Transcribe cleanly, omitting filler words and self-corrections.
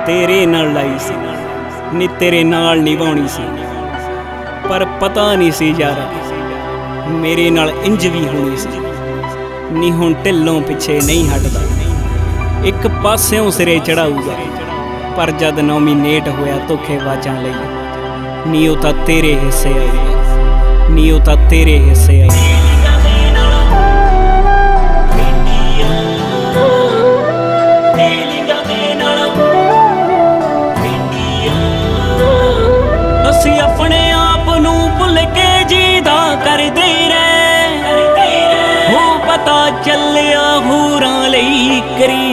तेरे नाल लाई सी नी तेरे नाल निभाउणी सी पर पता नहीं सी यारा मेरे नाल इंज भी होनी सी नी हुण ढिल्लों पिछे नहीं हटदा एक पास्यों सिरे चढ़ाऊगा पर जद 9 नेट होया धोखेबाजां लई नी ओ तां तेरे हिस्से आऊगा नी ओ तां तेरे हिस्से आऊगा। ਅਸੀਂ ਆਪਣੇ ਆਪ ਨੂੰ ਭੁੱਲ ਕੇ ਜੀਦਾ ਕਰਦੇ ਰਹਿ ਹੋ ਪਤਾ ਚੱਲਿਆ ਹੋਰਾਂ ਲਈ ਕਰੀ